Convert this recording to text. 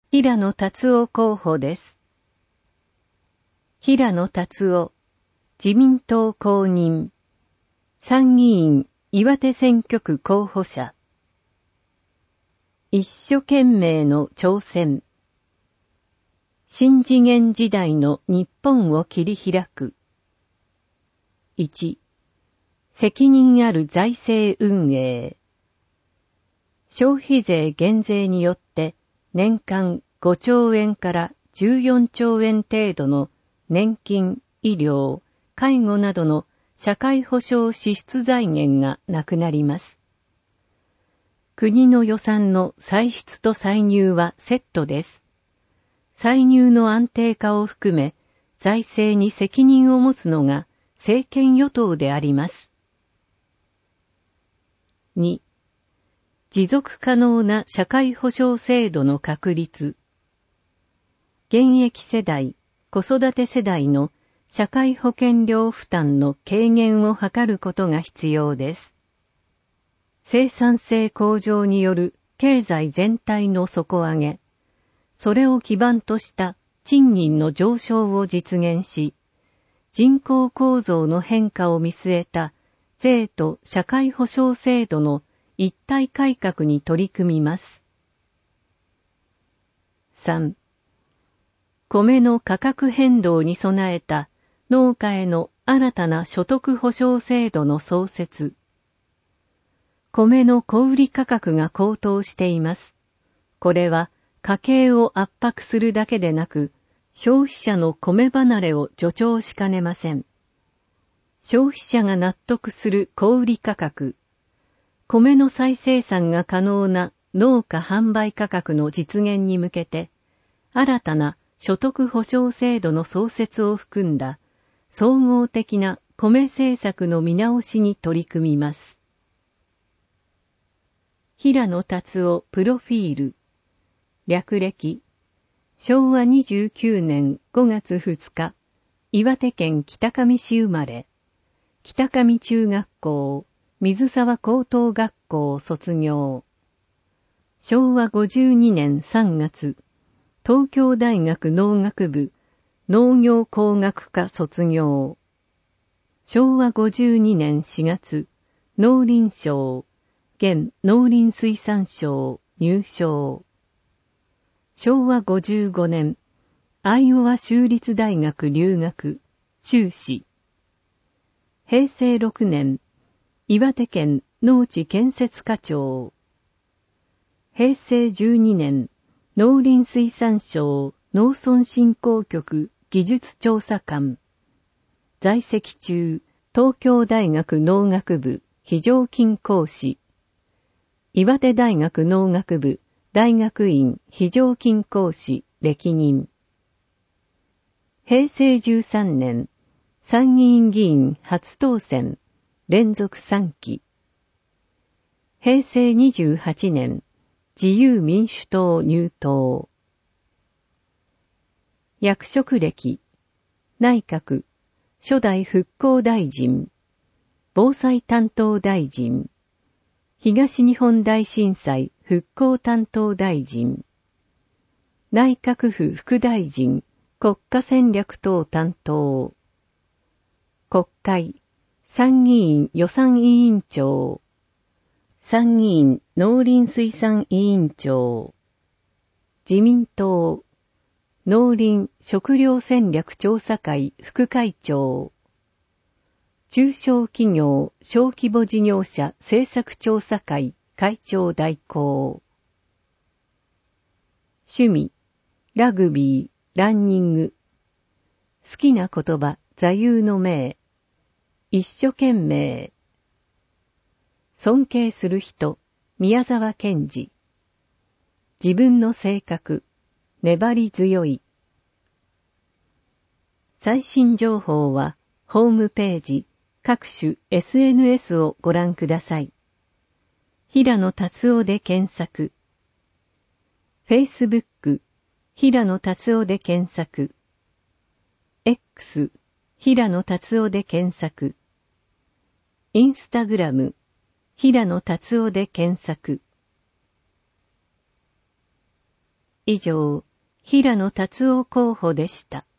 平野達夫候補です。平野達夫、自民党公認、参議院岩手選挙区候補者。一生懸命の挑戦。新次元時代の日本を切り開く。1、責任ある財政運営。消費税減税によって年間5兆円から14兆円程度の年金、医療、介護などの社会保障支出財源がなくなります。国の予算の歳出と歳入はセットです。歳入の安定化を含め、財政に責任を持つのが政権与党であります。2、持続可能な社会保障制度の確立。現役世代、子育て世代の社会保険料負担の軽減を図ることが必要です。生産性向上による経済全体の底上げ、それを基盤とした賃金の上昇を実現し、人口構造の変化を見据えた税と社会保障制度の一体改革に取り組みます。3、米の価格変動に備えた農家への新たな所得保障制度の創設。米の小売価格が高騰しています。これは家計を圧迫するだけでなく、消費者の米離れを助長しかねません。消費者が納得する小売価格、米の再生産が可能な農家販売価格の実現に向けて、新たな所得保障制度の創設を含んだ総合的な米政策の見直しに取り組みます。平野達夫プロフィール。略歴。昭和29年5月2日、岩手県北上市生まれ。北上中学校、水沢高等学校卒業。昭和52年3月、東京大学農学部農業工学科卒業。昭和52年4月、農林省、現農林水産省入省。昭和55年、アイオワ州立大学留学、修士。平成6年、岩手県農地建設課長。平成12年、農林水産省農村振興局技術調査官。在籍中、東京大学農学部非常勤講師。岩手大学農学部大学院非常勤講師歴任。平成13年、参議院議員初当選、連続3期。平成28年、自由民主党入党。役職歴、内閣、初代復興大臣、防災担当大臣、東日本大震災復興担当大臣、内閣府副大臣国家戦略等担当、国会、参議院予算委員長、参議院農林水産委員長、自民党、農林食糧戦略調査会副会長、中小企業小規模事業者政策調査会会長代行。趣味、ラグビー、ランニング。好きな言葉、座右の銘。一生懸命。尊敬する人、宮沢賢治。自分の性格、粘り強い。最新情報は、ホームページ、各種 SNS をご覧ください。平野達夫で検索。Facebook、平野達夫で検索。X、平野達夫で検索。Instagram、平野達夫で検索。 以上、平野達夫候補でした。